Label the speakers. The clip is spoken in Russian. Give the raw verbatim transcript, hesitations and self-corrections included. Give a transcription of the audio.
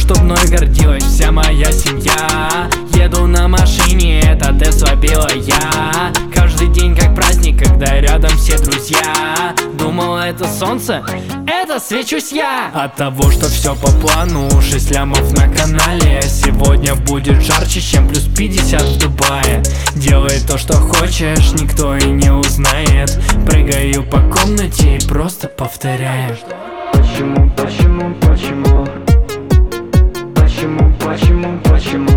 Speaker 1: чтоб мной гордилась вся моя семья. Еду на машине, это Тесла белая. Каждый день как праздник, когда рядом все друзья. Думала, это солнце? Это свечусь я. От того, что все по плану, шесть лямов на канале. Сегодня будет жарче, чем плюс пятьдесят в Дубае. Делай то, что хочешь, никто и не узнает. Прыгаю по комнате и просто повторяю.
Speaker 2: Почему, почему, почему? Почему, почему, почему?